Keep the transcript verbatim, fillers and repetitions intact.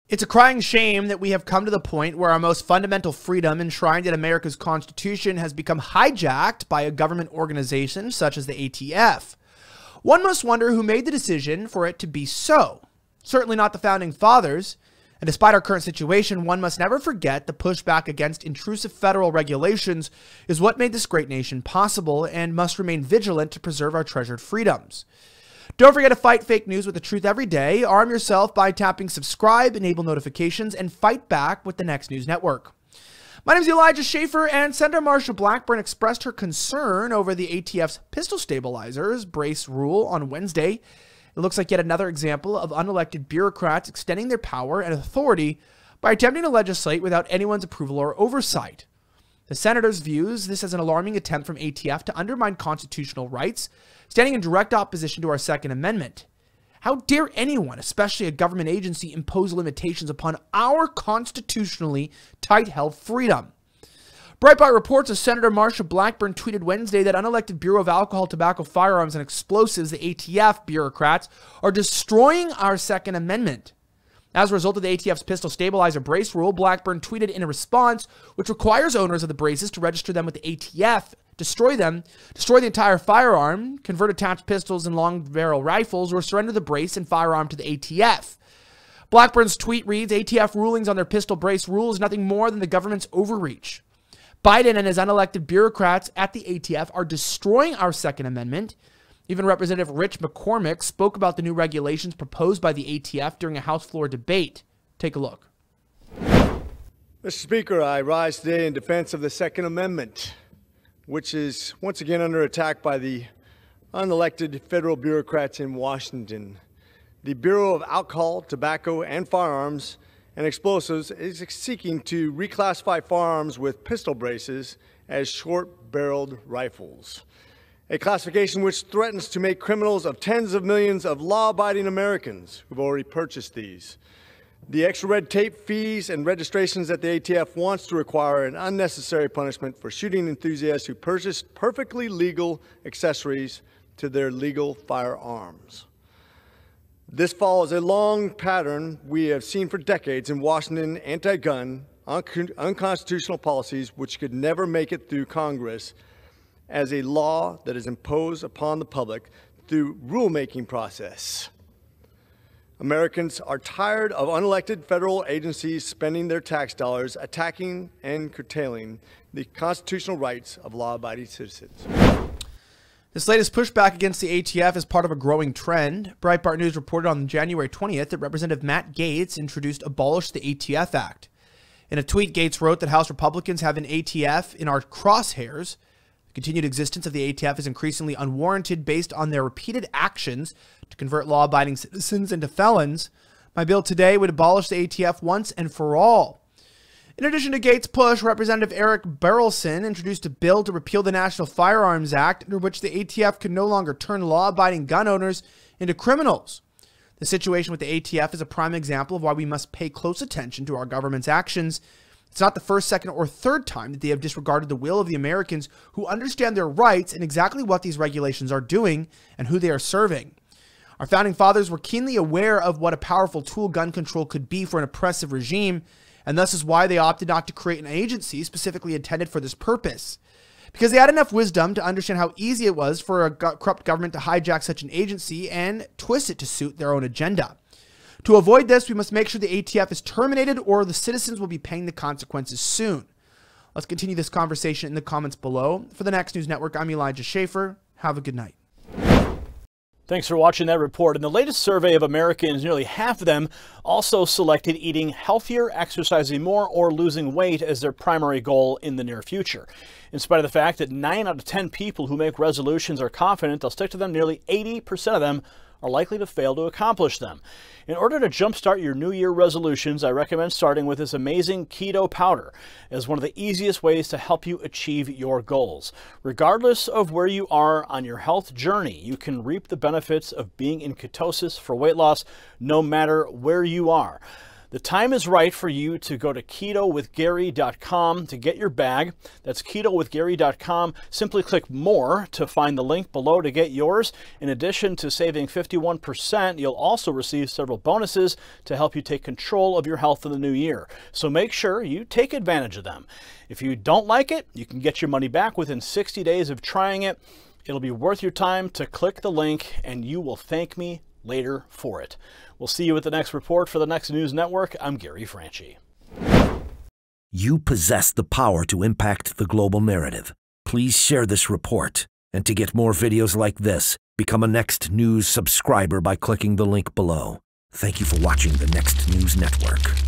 It's a crying shame that we have come to the point where our most fundamental freedom enshrined in America's Constitution has become hijacked by a government organization such as the A T F. One must wonder who made the decision for it to be so. Certainly not the Founding Fathers. And despite our current situation, one must never forget the pushback against intrusive federal regulations is what made this great nation possible, and must remain vigilant to preserve our treasured freedoms. Don't forget to fight fake news with the truth every day. Arm yourself by tapping subscribe, enable notifications, and fight back with the Next News Network. My name is Elijah Schaffer, and Senator Marsha Blackburn expressed her concern over the A T F's pistol stabilizers brace rule on Wednesday. It looks like yet another example of unelected bureaucrats extending their power and authority by attempting to legislate without anyone's approval or oversight. The senator's views this as an alarming attempt from A T F to undermine constitutional rights, standing in direct opposition to our Second Amendment. How dare anyone, especially a government agency, impose limitations upon our constitutionally tight-held freedom? Breitbart reports that Senator Marsha Blackburn tweeted Wednesday that unelected Bureau of Alcohol, Tobacco, Firearms, and Explosives, the A T F bureaucrats, are destroying our Second Amendment. As a result of the A T F's pistol stabilizer brace rule, Blackburn tweeted in a response, which requires owners of the braces to register them with the A T F, destroy them, destroy the entire firearm, convert attached pistols and long barrel rifles, or surrender the brace and firearm to the A T F. Blackburn's tweet reads, A T F rulings on their pistol brace rule is nothing more than the government's overreach. Biden and his unelected bureaucrats at the A T F are destroying our Second Amendment. Even Representative Rich McCormick spoke about the new regulations proposed by the A T F during a House floor debate. Take a look. Mister Speaker, I rise today in defense of the Second Amendment, which is once again under attack by the unelected federal bureaucrats in Washington. The Bureau of Alcohol, Tobacco, and Firearms and Explosives is seeking to reclassify firearms with pistol braces as short-barreled rifles, a classification which threatens to make criminals of tens of millions of law-abiding Americans who've already purchased these. The extra red tape, fees, and registrations that the A T F wants to require an unnecessary punishment for shooting enthusiasts who purchase perfectly legal accessories to their legal firearms. This follows a long pattern we have seen for decades in Washington anti-gun, unconstitutional policies which could never make it through Congress as a law that is imposed upon the public through rulemaking process. Americans are tired of unelected federal agencies spending their tax dollars attacking and curtailing the constitutional rights of law-abiding citizens. This latest pushback against the A T F is part of a growing trend. Breitbart News reported on January twentieth that Representative Matt Gaetz introduced Abolish the A T F Act. In a tweet, Gaetz wrote that House Republicans have an A T F in our crosshairs. The continued existence of the A T F is increasingly unwarranted based on their repeated actions to convert law-abiding citizens into felons. My bill today would abolish the A T F once and for all. In addition to Gaetz' push, Representative Eric Burlison introduced a bill to repeal the National Firearms Act, under which the A T F could no longer turn law-abiding gun owners into criminals. The situation with the A T F is a prime example of why we must pay close attention to our government's actions. It's not the first, second, or third time that they have disregarded the will of the Americans who understand their rights and exactly what these regulations are doing and who they are serving. Our founding fathers were keenly aware of what a powerful tool gun control could be for an oppressive regime, and thus is why they opted not to create an agency specifically intended for this purpose. Because they had enough wisdom to understand how easy it was for a corrupt government to hijack such an agency and twist it to suit their own agenda. To avoid this, we must make sure the A T F is terminated, or the citizens will be paying the consequences soon. Let's continue this conversation in the comments below. For the Next News Network, I'm Elijah Schaffer. Have a good night. Thanks for watching that report. In the latest survey of Americans, nearly half of them also selected eating healthier, exercising more, or losing weight as their primary goal in the near future. In spite of the fact that nine out of ten people who make resolutions are confident they'll stick to them, nearly eighty percent of them are likely to fail to accomplish them. In order to jumpstart your New Year resolutions, I recommend starting with this amazing keto powder as one of the easiest ways to help you achieve your goals. Regardless of where you are on your health journey, you can reap the benefits of being in ketosis for weight loss no matter where you are. The time is right for you to go to keto with gary dot com to get your bag. That's keto with gary dot com. Simply click more to find the link below to get yours. In addition to saving fifty-one percent, you'll also receive several bonuses to help you take control of your health in the new year. So make sure you take advantage of them. If you don't like it, you can get your money back within sixty days of trying it. It'll be worth your time to click the link, and you will thank me later for it. We'll see you at the next report for the Next News Network. I'm Gary Franchi. You possess the power to impact the global narrative. Please share this report. And to get more videos like this, become a Next News subscriber by clicking the link below. Thank you for watching the Next News Network.